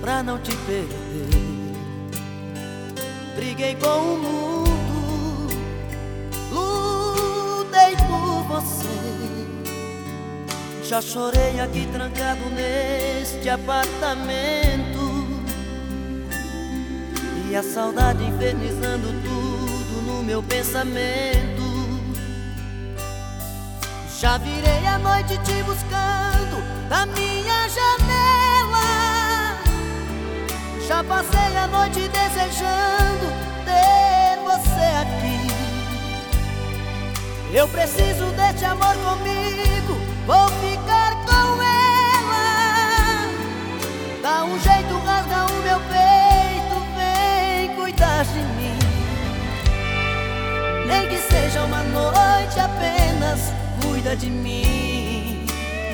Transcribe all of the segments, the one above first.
pra não te perder. Briguei com o mundo, lutei por você. Já chorei aqui trancado neste apartamento, e a saudade infernizando tudo no meu pensamento. Já virei a noite te buscando na minha janela. Já passei a noite desejando ter você aqui. Eu preciso deste amor comigo, vou ficar com ela. Dá um jeito, rasga o meu peito, vem cuidar de mim. Nem que seja uma noite apenas, cuida de mim.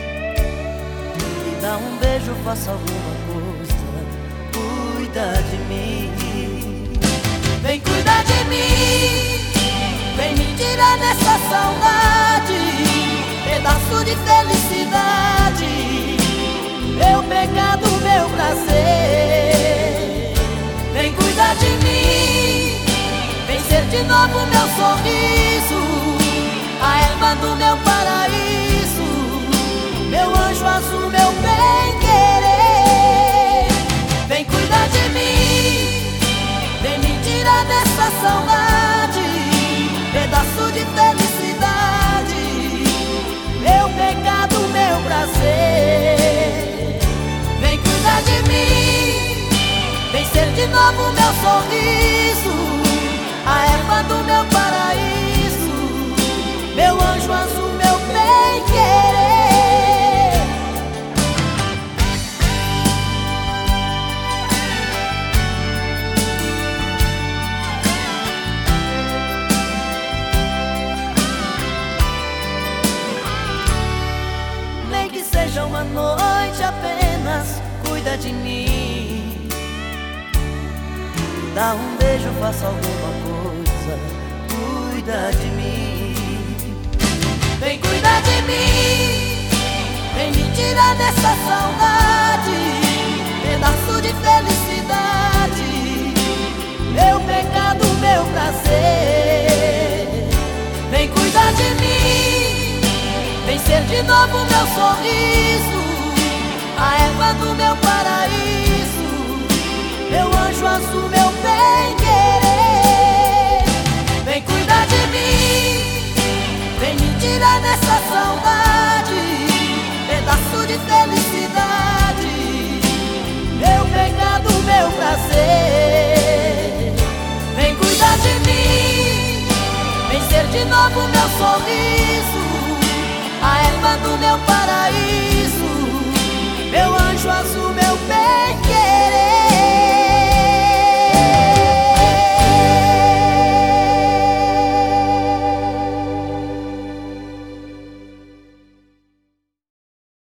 Me dá um beijo, faça alguma coisa, cuida de mim. Vem cuidar de mim, vem me tirar dessa saudade, pedaço de felicidade, meu pecado, meu prazer. Vem cuidar de mim, vem ser de novo meu sorriso, a erva do meu paraíso, meu anjo azul, meu bem-querer. Vem cuidar de mim, vem me tirar dessa saudade, pedaço de felicidade, meu pecado, meu prazer. Vem cuidar de mim, vem ser de novo meu sorriso, a erva do meu paraíso, meu anjo azul, meu bem-querer. Nem que seja uma noite apenas, cuida de mim. Dá um beijo, faça alguma coisa, cuida de mim. Vem cuidar de mim, vem me tirar dessa saudade, pedaço de felicidade, meu pecado, meu prazer. Vem cuidar de mim, vem ser de novo meu sorriso, a erva do meu paraíso, meu anjo azul,